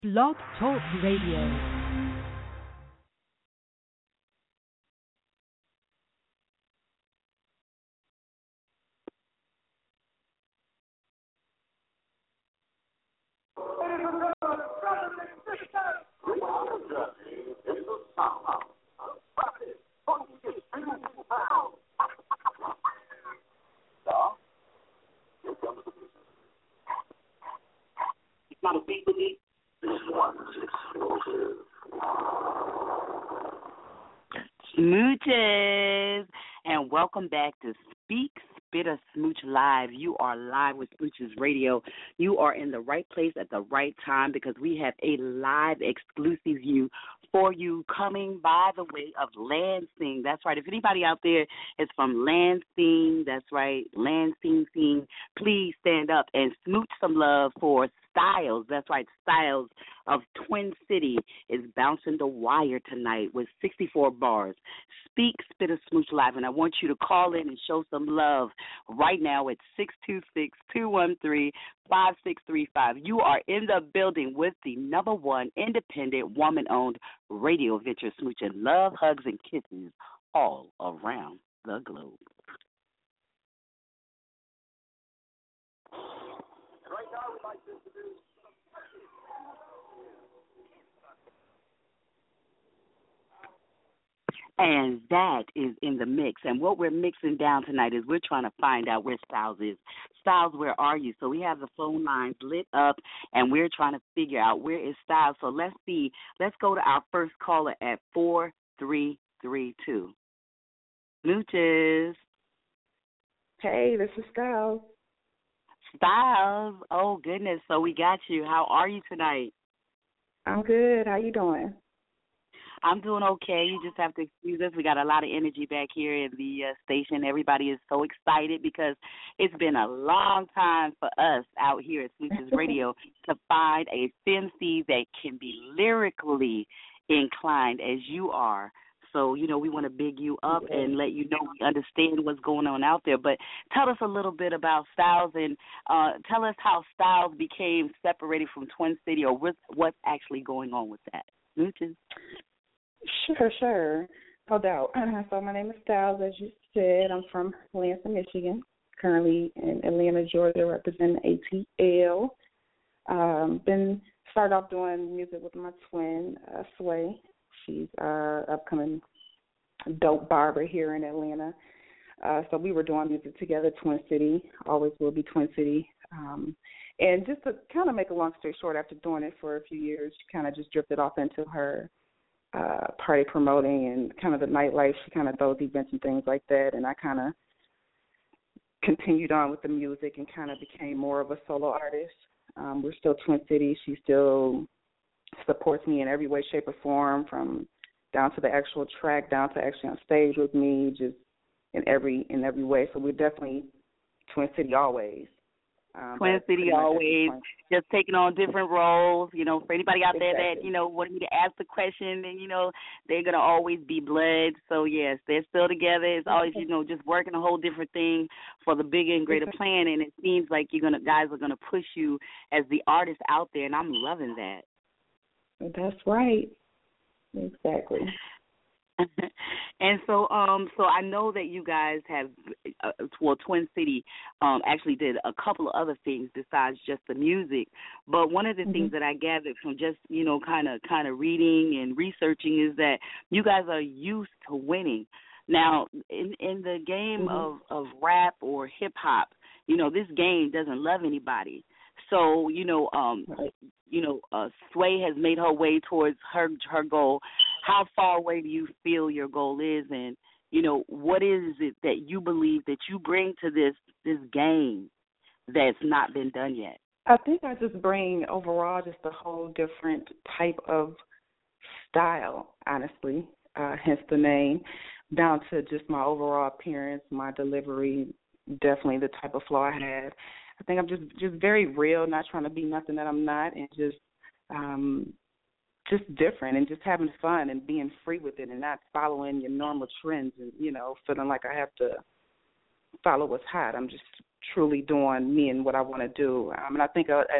Blog Talk Radio. Not a beat with me. This one's explosive. Smooches, and welcome back to Speak, Spit, or Smooch Live. You are live with Smooches Radio. You are in the right place at the right time because we have a live exclusive view for you coming by the way of Lansing. That's right. If anybody out there is from Lansing, that's right, Lansing, please stand up and smooch some love for Styles. That's right, Styles of Twin City is bouncing the wire tonight with 64 bars. Speak, Spit, or Smooch Live, and I want you to call in and show some love right now at 626-213-5635. You are in the building with the number one independent woman-owned radio venture, smooching love, hugs, and kisses all around the globe. Right now, we'd like to introduce. And that is in the mix. And what we're mixing down tonight is we're trying to find out where Styles is. Styles, where are you? So we have the phone lines lit up, and we're trying to figure out where is Styles. So let's see. Let's go to our first caller at 4332. Smooches. Hey, this is Styles. Styles. Oh, goodness. So we got you. How are you tonight? I'm good. How you doing? I'm doing okay. You just have to excuse us. We got a lot of energy back here in the station. Everybody is so excited because it's been a long time for us out here at Smooches Radio to find a FemC that can be lyrically inclined as you are. So, you know, we want to big you up and let you know we understand what's going on out there. But tell us a little bit about Styles and tell us how Styles became separated from Twin City or what's actually going on with that. Smooches. Sure. No doubt. So my name is Styles, as you said. I'm from Lansing, Michigan, currently in Atlanta, Georgia, representing ATL. Been started off doing music with my twin, Sway. She's our upcoming dope barber here in Atlanta. So we were doing music together, Twin City, always will be Twin City. And just to kind of make a long story short, after doing it for a few years, she kind of just drifted off into her party promoting and kind of the nightlife. She kind of throws events and things like that, and I kind of continued on with the music and kind of became more of a solo artist. We're still Twin City. She still supports me in every way, shape, or form, from down to the actual track, down to actually on stage with me, just in every way. So we're definitely Twin City always. Twin City always, just taking on different roles. You know, for anybody out there that, you know, wanted me to ask the question, and, you know, they're going to always be blood. So, yes, they're still together. It's always, you know, just working a whole different thing for the bigger and greater plan. And it seems like guys are going to push you as the artist out there, and I'm loving that. That's right. Exactly. And so I know that you guys have, Twin City actually did a couple of other things besides just the music. But one of the things that I gathered from just, you know, kind of reading and researching is that you guys are used to winning. Now, in the game of rap or hip hop, you know, this game doesn't love anybody. So, Sway has made her way towards her goal. How far away do you feel your goal is, and, you know, what is it that you believe that you bring to this game that's not been done yet? I think I just bring overall just a whole different type of style, honestly, hence the name, down to just my overall appearance, my delivery, definitely the type of flow I have. I think I'm just very real, not trying to be nothing that I'm not, and just different and just having fun and being free with it and not following your normal trends and, you know, feeling like I have to follow what's hot. I'm just truly doing me and what I want to do. And I think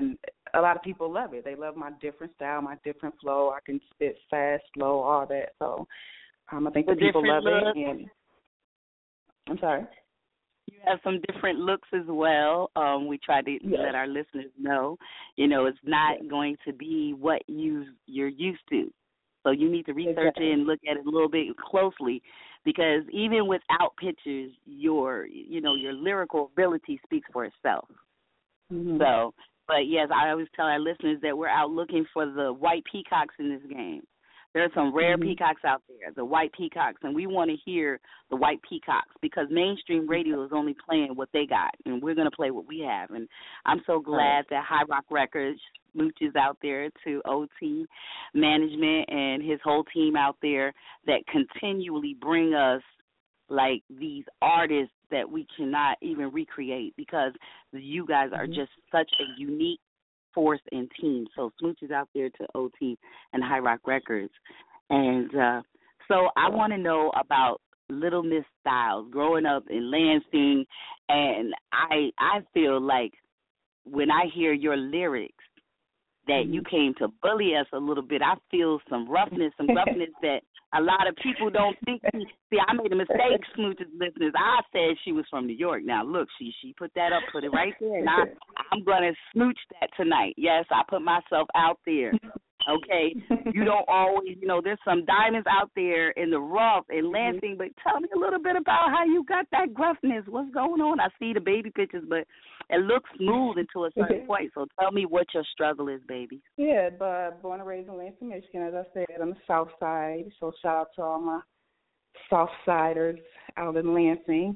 a lot of people love it. They love my different style, my different flow. I can spit fast, slow, all that. So I think the people love it. And I'm sorry. You have some different looks as well. We try to let our listeners know, it's not going to be what you're used to. So you need to research it and look at it a little bit closely, because even without pictures, your lyrical ability speaks for itself. Mm-hmm. So, but yes, I always tell our listeners that we're out looking for the white peacocks in this game. There are some rare peacocks out there, the white peacocks, and we want to hear the white peacocks, because mainstream radio is only playing what they got, and we're going to play what we have. And I'm so glad that High Rock Records smooches out there to OT management and his whole team out there that continually bring us like these artists that we cannot even recreate, because you guys are just such a unique force and team. So smooches out there to OT and High Rock Records. And so I want to know about Little Miss Styles, growing up in Lansing, and I feel like when I hear your lyrics that you came to bully us a little bit. I feel some roughness that a lot of people don't think. See, I made a mistake, Smooch's listeners. I said she was from New York. Now, look, she put that up, put it right there, and I'm going to smooch that tonight. Yes, I put myself out there. Okay, you don't always, there's some diamonds out there in the rough in Lansing, but tell me a little bit about how you got that gruffness. What's going on? I see the baby pictures, but it looks smooth until a certain point. So tell me what your struggle is, baby. Yeah, but born and raised in Lansing, Michigan, as I said, on the south side. So shout out to all my south siders out in Lansing.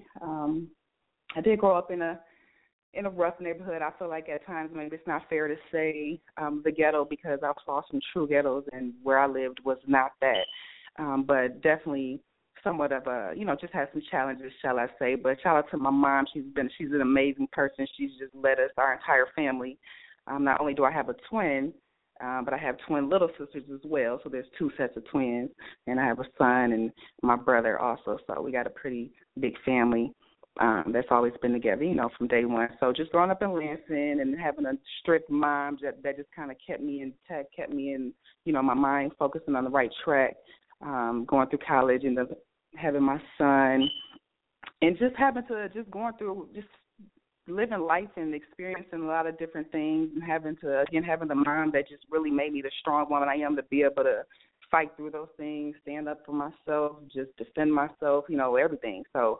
I did grow up in a rough neighborhood. I feel like at times maybe it's not fair to say the ghetto, because I saw some true ghettos, and where I lived was not that. But definitely somewhat of a, just had some challenges, shall I say. But shout out to my mom. She's an amazing person. She's just led us, our entire family. Not only do I have a twin, but I have twin little sisters as well. So there's 2 sets of twins, and I have a son and my brother also. So we got a pretty big family. That's always been together, from day one. So just growing up in Lansing and having a strict mom that just kind of kept me intact, kept me in, my mind focusing on the right track, going through college and having my son, and just going through living life and experiencing a lot of different things, and having the mom that just really made me the strong woman I am to be able to fight through those things, stand up for myself, just defend myself, everything. So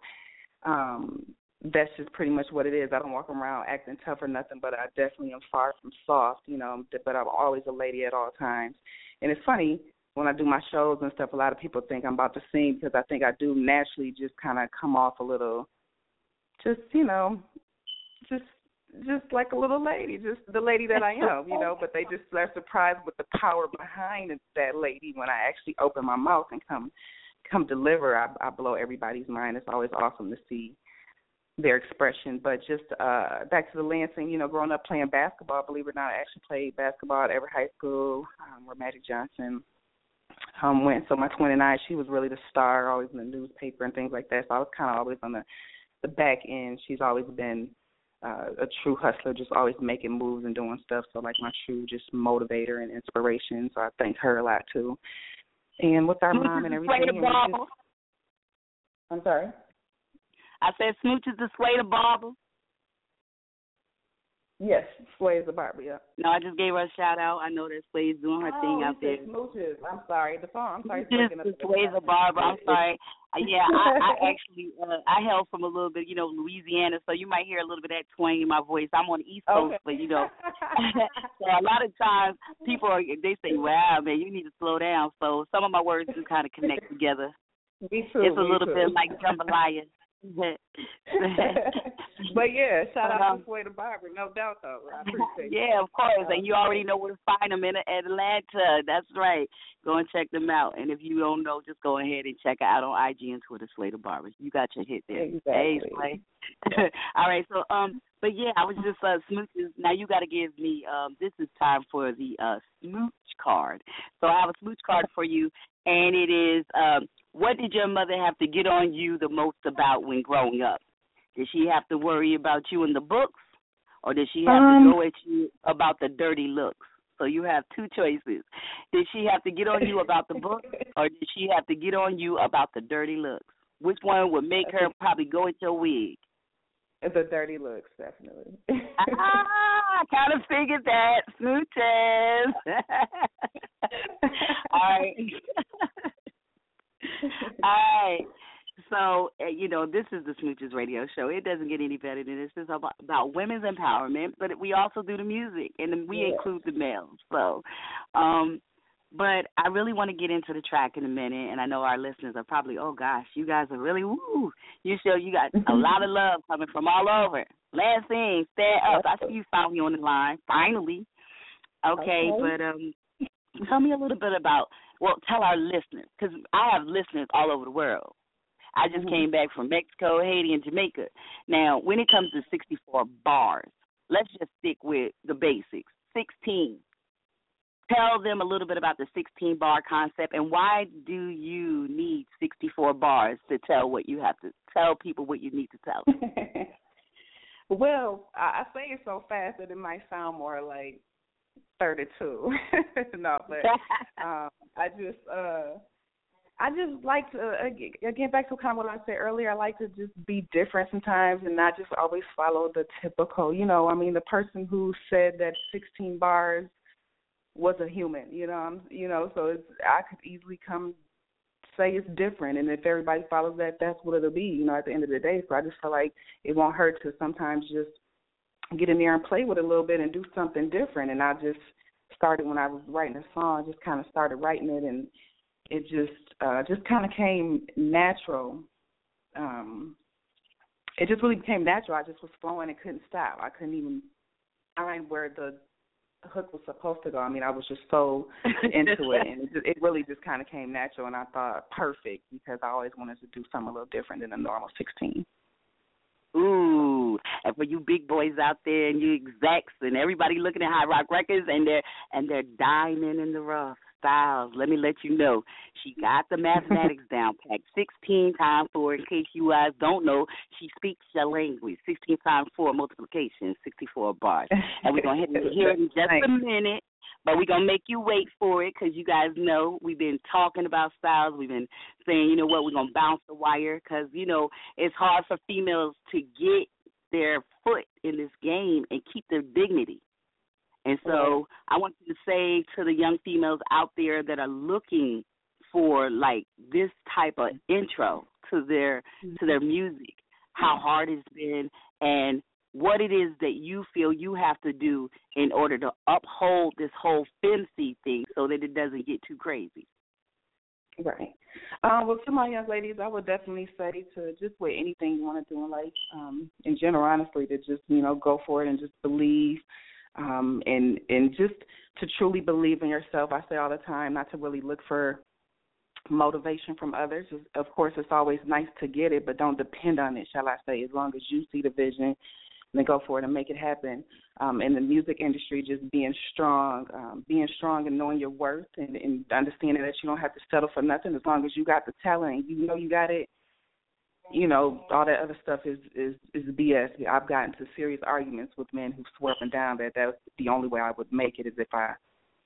that's just pretty much what it is. I don't walk around acting tough or nothing, but I definitely am far from soft, but I'm always a lady at all times. And it's funny, when I do my shows and stuff, a lot of people think I'm about to sing, because I think I do naturally just kind of come off a little, just like a little lady, just the lady that I am, but they just are surprised with the power behind that lady when I actually open my mouth and come deliver. I blow everybody's mind. It's always awesome to see their expression. But just back to the Lansing, growing up playing basketball, believe it or not, I actually played basketball at Everett High School, where Magic Johnson went. So my twin and I, she was really the star, always in the newspaper and things like that. So I was kind of always on the back end. She's always been a true hustler, just always making moves and doing stuff. So like my true just motivator and inspiration. So I thank her a lot too. And with our mom and everything. I'm sorry? I said Smooch is the Sway the Barber. Yes, Sway is the barber, yeah. No, I just gave her a shout out. I know that Sway is doing her thing out there. Smooches. I'm sorry. The song. I'm sorry. Sway the barber. I'm sorry. Yeah, I actually I hail from a little bit, Louisiana, so you might hear a little bit of that twang in my voice. I'm on the East Coast, but so a lot of times people they say, "Wow, man, you need to slow down." So some of my words do kind of connect together. Me too. It's a little bit like jambalaya. But yeah, shout out to Sway the Barber, no doubt though. I appreciate it. Yeah, of course, and you already know where to find them in Atlanta. That's right. Go and check them out. And if you don't know, just go ahead and check her out on IG and Twitter, Sway the Barber. You got your hit there. Exactly. Hey, Sway. All right, so but yeah, I was just smooches. Now you got to give me. This is time for the smooch card. So I have a smooch card for you, and it is. What did your mother have to get on you the most about when growing up? Did she have to worry about you in the books, or did she have to go at you about the dirty looks? So you have two choices. Did she have to get on you about the book, or did she have to get on you about the dirty looks? Which one would make her probably go at your wig? The dirty looks, definitely. I kind of figured that. Smooches. All right. All right. So, this is the Smooches Radio Show. It doesn't get any better than this. It's about women's empowerment, but we also do the music, and we include the males. So, but I really want to get into the track in a minute, and I know our listeners are probably, oh, gosh, you guys are really, woo. You got a lot of love coming from all over. Last thing, stand up. I see you found me on the line, finally. Okay. But tell me a little bit about, tell our listeners, because I have listeners all over the world. I just came back from Mexico, Haiti, and Jamaica. Now, when it comes to 64 bars, let's just stick with the basics. 16. Tell them a little bit about the 16-bar concept, and why do you need 64 bars to tell people what you need to tell them? Well, I say it so fast that it might sound more like 32. No, but I just like to, again, back to kind of what I said earlier, I like to just be different sometimes and not just always follow the typical, the person who said that 16 bars was a human, so I could easily come say it's different, and if everybody follows that, that's what it'll be, at the end of the day. So I just feel like it won't hurt to sometimes just get in there and play with it a little bit and do something different. And I just started when I was writing a song, just kind of started writing it, and it just kind of came natural. It just really became natural. I just was flowing and couldn't stop. I couldn't even find where the hook was supposed to go. I was just so into it, and it really just kind of came natural, and I thought perfect, because I always wanted to do something a little different than a normal 16. Ooh, and for you big boys out there and you execs and everybody looking at High Rock Records and they're diamond in the rough, Styles, let me let you know, she got the mathematics down packed. 16 times 4, in case you guys don't know, she speaks your language. 16 times 4 multiplication, 64 bars. And we're going to hear it in just a minute, but we're going to make you wait for it, because you guys know we've been talking about Styles. We've been saying, you know what, we're going to bounce the wire, because, it's hard for females to get their foot in this game and keep their dignity. And so I want you to say to the young females out there that are looking for, like, this type of intro to their music, how hard it's been and what it is that you feel you have to do in order to uphold this whole FemC thing so that it doesn't get too crazy. Right. Well, to my young ladies, I would definitely say to just with anything you want to do in life, in general, honestly, to just, go for it and just believe. And just to truly believe in yourself. I say all the time not to really look for motivation from others. Of course, it's always nice to get it, but don't depend on it, shall I say. As long as you see the vision, then go for it and make it happen. In the music industry, just being strong and knowing your worth and understanding that you don't have to settle for nothing as long as you got the talent and you got it. All that other stuff is BS. I've gotten to serious arguments with men who swear up and down that that's the only way I would make it is if I,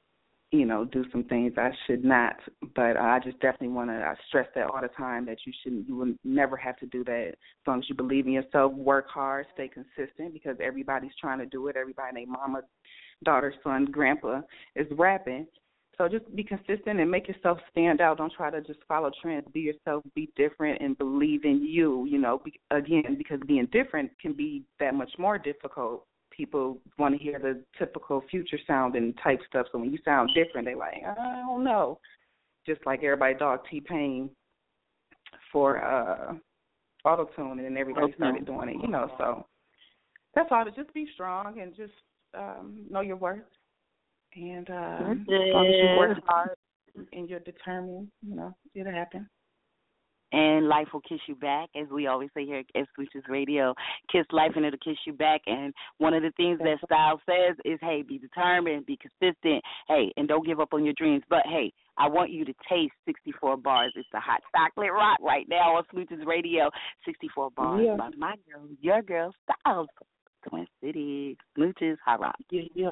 do some things I should not. But I just definitely want to stress that all the time, that you will never have to do that as long as you believe in yourself, work hard, stay consistent, because everybody's trying to do it. Everybody, their mama, daughter, son, grandpa is rapping. So just be consistent and make yourself stand out. Don't try to just follow trends. Be yourself, be different, and believe in you, again, because being different can be that much more difficult. People want to hear the typical Future sound and type stuff. So when you sound different, they're like, I don't know. Just like everybody dogged T-Pain for auto-tune, and then everybody started doing it, So that's all. To just be strong and just know your worth. And as long as you work hard and you're determined, it'll happen. And life will kiss you back, as we always say here at Smooches Radio. Kiss life and it'll kiss you back. And one of the things that Styles says is, hey, be determined, be consistent, hey, and don't give up on your dreams. But, hey, I want you to taste 64 bars. It's the hot chocolate rock right now on Smooches Radio. 64 bars by my girl, your girl, Styles. Twin Cities. Smooches, hot rock. Yeah.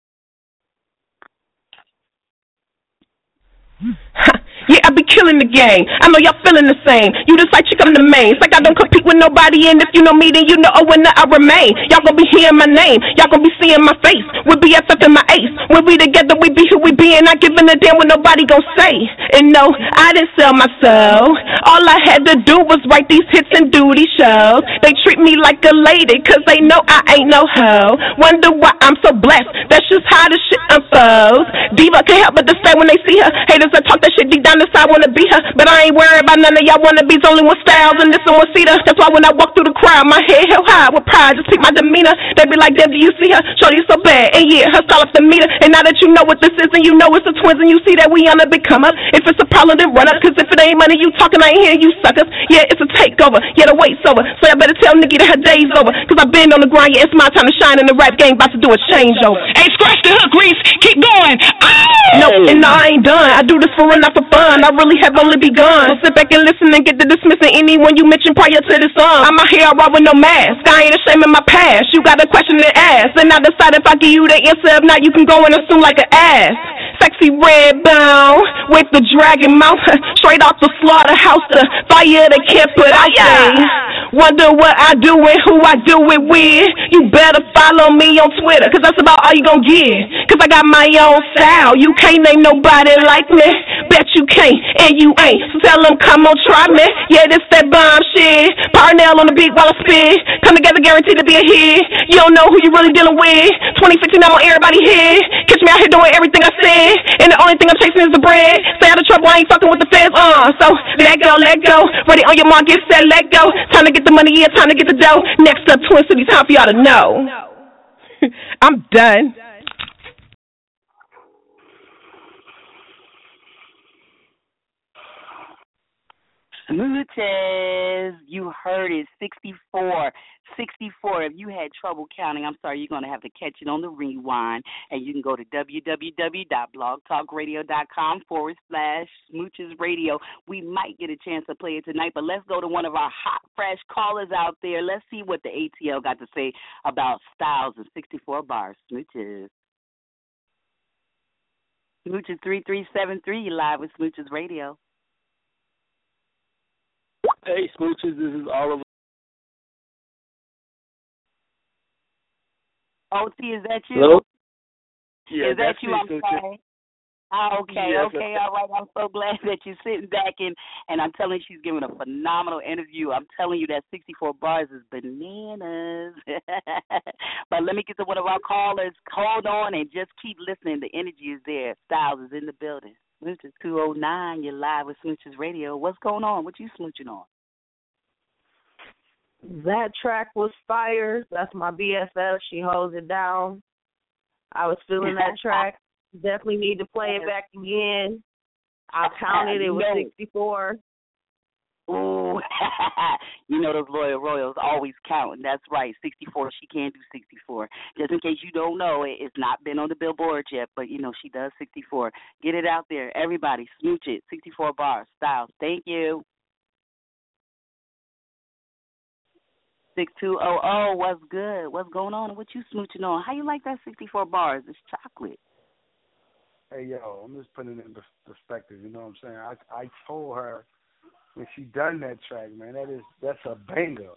Yeah, I be killing the game. I know y'all feeling the same. You just like chick, I'm the main. It's like I don't compete with nobody, and if you know me, then you know a winner I remain. Y'all gon' be hearing my name. Y'all gon' be seeing my face. We BFF in my ace. When we together, we be who we be, and not giving a damn what nobody gon' say. And no, I didn't sell my soul. All I had to do was write these hits and do these shows. They treat me like a lady, cause they know I ain't no hoe. Wonder why I'm so blessed. That's just how this shit unfolds. Diva can't help but to say when they see her. Haters that talk that shit deep down inside wanna be her, but I ain't worried about none of y'all wannabes. Only one Styles and this one Cedar. That's why when I walk through the crowd, my head held high with pride. Just keep my demeanor. They be like, Deb, do you see her? Shorty so bad, and yeah, her style off the meter. And now that you know what this is, and you know it's the twins, and you see that we on a big come up. If it's a problem, then run up. Cause if it ain't money you talking, I ain't hearing you suckers. Yeah, it's a takeover. Yeah, the wait's over. So I better tell Nikki that her day's over. Cause I've been on the grind. Yeah, it's my time to shine in the rap game. About to do a changeover. Hey, scratch the hook, Reese. Keep going. No, and no, I ain't done. I do this for real, not for fun. I really have only begun. So sit back and listen and get to dismissing anyone you mention prior to this song. I'm out here raw with no mask. I ain't ashamed of my past. You got a question to ask, and I decide if I give you the answer. If not, you can go and assume like an ass. Sexy red bone with the dragon mouth, straight off the slaughterhouse. The fire they can't put out. Wonder what I do and who I do it with. You better follow me on Twitter, cause that's about all you gon' get. Cause I got my own style. You can't name nobody like me. Bet you can't, and you ain't. So tell them, come on, try me. Yeah, this that bomb shit. Parnell on the beat while I spit. Come together, guaranteed to be a hit. You don't know who you really dealing with. 2015, I'm on everybody's head. Catch me out here doing everything I said. And the only thing I'm chasing is the bread. Stay out of trouble, I ain't fucking with the feds. So let go, let go. Ready on your mark, get set, let go. Time to get the money, yeah, time to get the dough. Next up, Twin Cities, time for y'all to know. I'm done. Smooches, you heard it, 64. 64. If you had trouble counting, I'm sorry, you're going to have to catch it on the rewind. And you can go to www.blogtalkradio.com/Smooches Radio. We might get a chance to play it tonight, but let's go to one of our hot, fresh callers out there. Let's see what the ATL got to say about Styles and 64 bars. Smooches. Smooches 3373, you live with Smooches Radio. Hey, Smooches, this is Oliver. OT, is that you? Hello? Yeah, is that you? I'm sorry. Okay, yes, okay, all right. I'm so glad that you're sitting back and I'm telling you, she's giving a phenomenal interview. I'm telling you that 64 bars is bananas. But let me get to one of our callers. Hold on and just keep listening. The energy is there. Styles is in the building. Smooches 209, you're live with Smooches Radio. What's going on? What you smooching on? That track was fire. That's my BFF. She holds it down. I was feeling that track. Definitely need to play it back again. I counted. It was 64. Ooh, you know those loyal royals always counting. That's right, 64. She can do 64. Just in case you don't know, it's not been on the Billboard yet, but you know she does 64. Get it out there, everybody. Smooch it. 64 bars. Styles. Thank you. 6200. What's good? What's going on? What you smooching on? How you like that 64 bars? It's chocolate. Hey yo, I'm just putting it in perspective. You know what I'm saying? I told her when she done that track, man, that's a banger.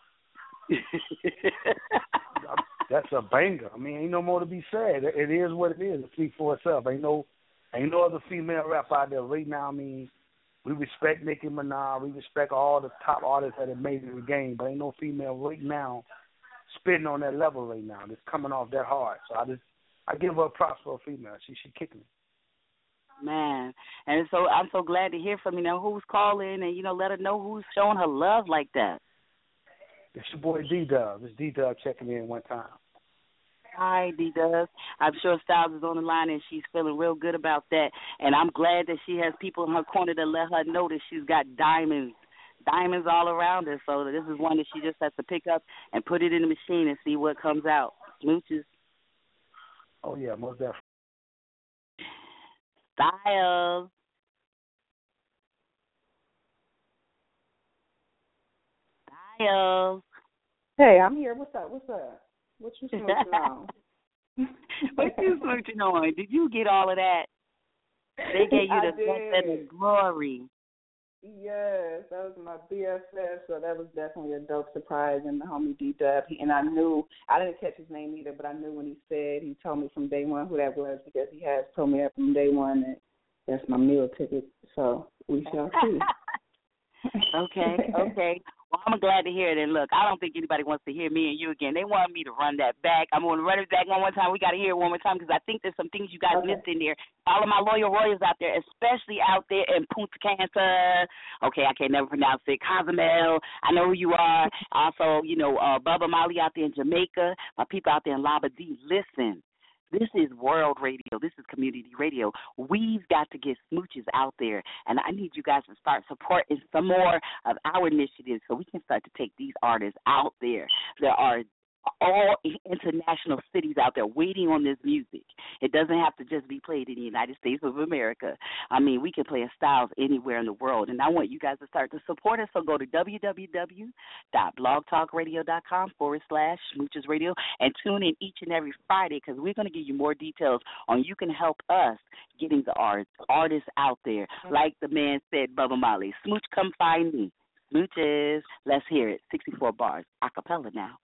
That's a banger. I mean, ain't no more to be said. It is what it is. It speaks for itself. Ain't no other female rap out there right now. I mean, we respect Nicki Minaj. We respect all the top artists that have made it in the game, but ain't no female right now spitting on that level right now. That's coming off that hard. So I give her a props for a female. She kicking it. Man, and so I'm so glad to hear from you. Know who's calling, and let her know who's showing her love like that. It's your boy D-Dub. It's D-Dub checking in one time. Hi, D-Dub. I'm sure Styles is on the line, and she's feeling real good about that. And I'm glad that she has people in her corner to let her know that she's got diamonds all around her. So this is one that she just has to pick up and put it in the machine and see what comes out. Smooches. Oh, yeah, most definitely. Styles. Hey, I'm here. What's up? What you smoking on? What you smoking on? Did you get all of that? They gave you the best and the glory. Yes, that was my BFF, so that was definitely a dope surprise. And the homie D-Dub, and I knew, I didn't catch his name either, but I knew when he told me from day one who that was, because he has told me that from day one that that's my meal ticket. So we shall see. Okay. Well, I'm glad to hear it. And look, I don't think anybody wants to hear me and you again. They want me to run that back. I'm going to run it back one more time. We got to hear it one more time because I think there's some things you guys missed in there. All of my loyal royals out there, especially out there in Punta Cana. Okay, I can't never pronounce it. Cozumel. I know who you are. Also, Bubba Molly out there in Jamaica. My people out there in Labadee. Listen. This is world radio. This is community radio. We've got to get smooches out there, and I need you guys to start supporting some more of our initiatives so we can start to take these artists out there. There are all international cities out there waiting on this music. It doesn't have to just be played in the United States of America. I mean, we can play a styles anywhere in the world, and I want you guys to start to support us. So go to www.blogtalkradio.com/Smooches Radio and tune in each and every Friday because we're going to give you more details on you can help us getting the artists out there. Like the man said, Bubba Molly, Smooch, come find me. Smooches, let's hear it. 64 bars, a cappella now.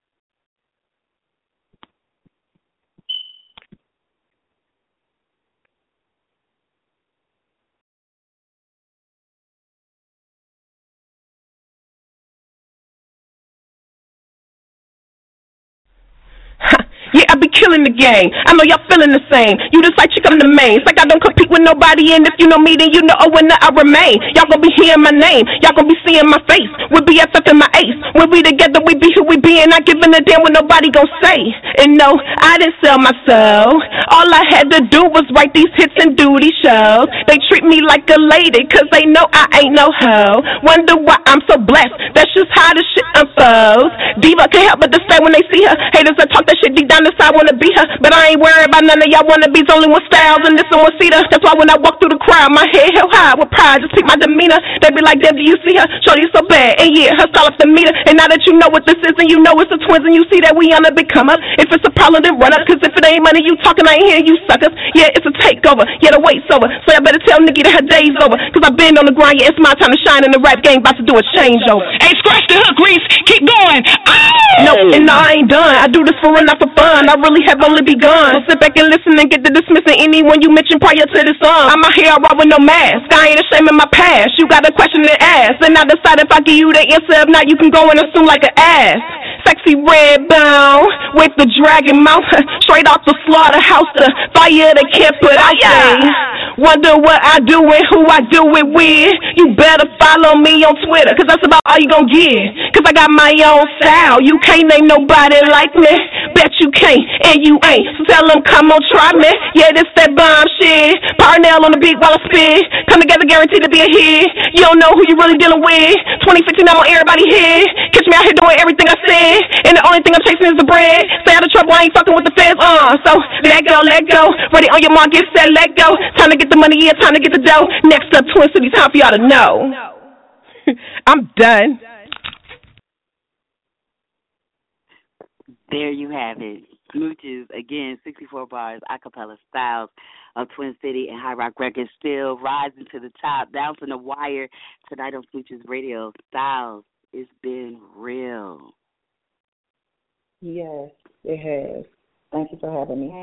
Yeah, I be killing the game. I know y'all feeling the same. You the side chick, I'm the main. It's like I don't compete with nobody, and if you know me, then you know when I remain. Y'all gonna be hearing my name. Y'all gonna be seeing my face. With BFF and my ace. When we together, we be who we be, and not giving a damn what nobody gon' say. And no, I didn't sell my soul. All I had to do was write these hits and do these shows. They treat me like a lady, cause they know I ain't no hoe. Wonder why I'm so blessed. That's just how this shit unfolds. Diva can't help but to stay when they see her. Haters that talk that shit deep down inside wanna be her, but I ain't worried about none of y'all wannabes. Only one Styles and this one Cedar. That's why when I walk through the crowd, my head held high with pride. Just keep my demeanor. They be like, Deb, do you see her? Shorty so bad, and yeah, her style off the meter. And now that you know what this is, and you know it's the twins, and you see that we on a big come up. If it's a problem, then run up. Cause if it ain't money you talking, I ain't hearing you suckers. Yeah, it's a takeover. Yeah, the wait's over. So I better tell Nikki that her day's over. Cause I've been on the grind. Yeah, it's my time to shine in the rap game. About to do a changeover. Hey, scratch the hook, Reese. Keep going. No, and I ain't done. I do this for and not for fun. I really have only begun. So sit back and listen and get to dismissing anyone you mention prior to this song. I'm out here raw with no mask. I ain't ashamed of my past. You got a question to ask, and I decide if I give you the answer. If not, you can go and assume like an ass. Sexy red bone with the dragon mouth, straight off the slaughterhouse. The fire they can't put out there. Wonder what I do and who I do it with. You better follow me on Twitter, cause that's about all you gon' get. Cause I got my own style. You can't name nobody like me. Bet you can't, and you ain't. So tell them, come on, try me. Yeah, this that bomb shit. Parnell on the beat while I spit. Come together, guaranteed to be a hit. You don't know who you really dealing with. 2015, I'm on everybody's head. Catch me out here doing everything I said. And the only thing I'm chasing is the bread. Stay out of trouble, I ain't fucking with the feds. So let go, let go. Ready on your mark, get set, let go. Time to get the money, yeah, time to get the dough. Next up, Twin City, time for y'all to know. I'm done. There you have it. Smooches, again, 64 bars, acapella styles of Twin City and High Rock Records, still rising to the top, bouncing the wire tonight on Smooches Radio. Styles, it's been real. Yes, it has. Thank you for having me.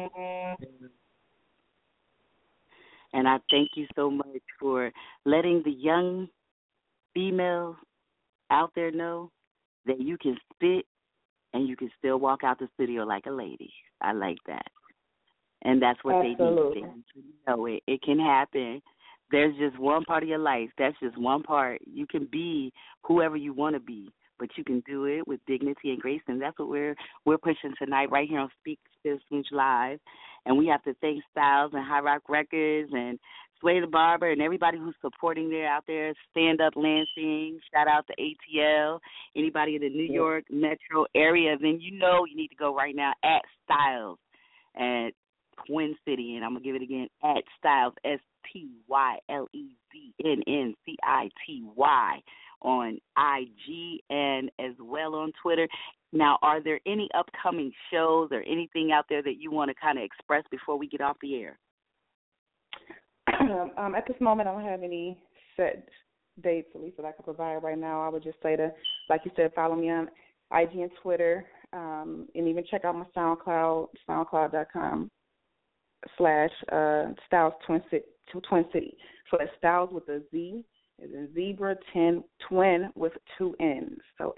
And I thank you so much for letting the young females out there know that you can spit and you can still walk out the studio like a lady. I like that. And that's what Absolutely. they need to know. It can happen. There's just one part of your life. That's just one part. You can be whoever you want to be, but you can do it with dignity and grace. And that's what we're pushing tonight right here on Speak Spit Smooch Live. And we have to thank Styles and High Rock Records and Sway the Barber and everybody who's supporting there out there. Stand Up Lansing. Shout out to ATL. Anybody in the New York metro area, then you know you need to go right now at Styles at Twin City. And I'm going to give it again, at Styles, StyleZnncity, on IG and as well on Twitter. Now, are there any upcoming shows or anything out there that you want to kind of express before we get off the air? At this moment, I don't have any set dates, at least that I can provide right now. I would just say to, like you said, follow me on IG and Twitter, and even check out my SoundCloud, soundcloud.com/Styles Twin City. So that's Styles with a Z, as in zebra, twin with two N's. So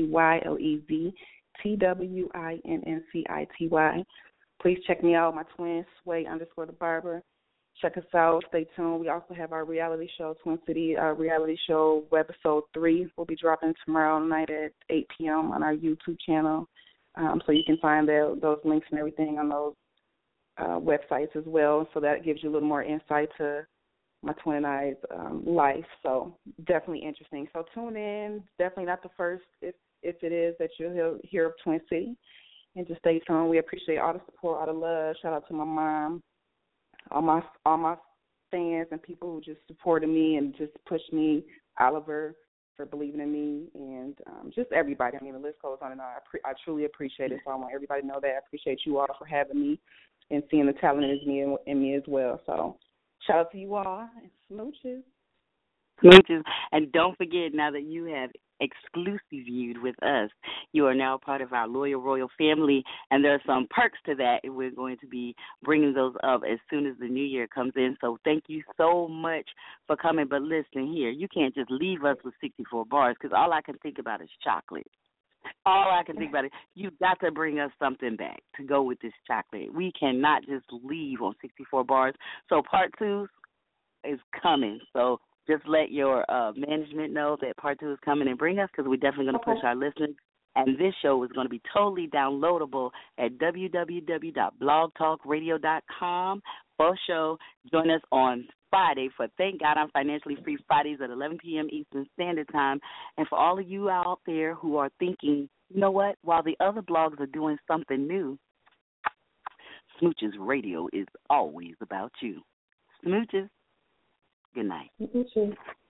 STYLEZTWINNCITY. Please check me out, my twin, Sway_the_barber. Check us out. Stay tuned. We also have our reality show, Twin City Reality Show, Webisode 3. Will be dropping tomorrow night at 8 p.m. on our YouTube channel. So you can find those links and everything on those websites as well. So that gives you a little more insight to my twin and I's life. So definitely interesting. So tune in. Definitely not the first, if it is, that you'll hear of Twin City. And just stay tuned. We appreciate all the support, all the love. Shout out to my mom. All my fans and people who just supported me and just pushed me, Oliver for believing in me, and just everybody. I mean, the list goes on and on. I truly appreciate it, so I want everybody to know that. I appreciate you all for having me and seeing the talent in me as well. So shout out to you all, and smooches. Smooches. And don't forget, now that you have exclusive with us, you are now part of our Loyal Royal family, and there are some perks to that, and we're going to be bringing those up as soon as the new year comes in. So thank you so much for coming. But listen here, you can't just leave us with 64 bars, because all I can think about is chocolate. All I can think about is you've got to bring us something back to go with this chocolate. We cannot just leave on 64 bars. So part 2 is coming. So just let your management know that part 2 is coming and bring us, because we're definitely going to push our listeners. And this show is going to be totally downloadable at www.blogtalkradio.com. Full show. Join us on Friday for Thank God I'm Financially Free Fridays at 11 p.m. Eastern Standard Time. And for all of you out there who are thinking, you know what, while the other blogs are doing something new, Smooches Radio is always about you. Smooches. Good night. You too.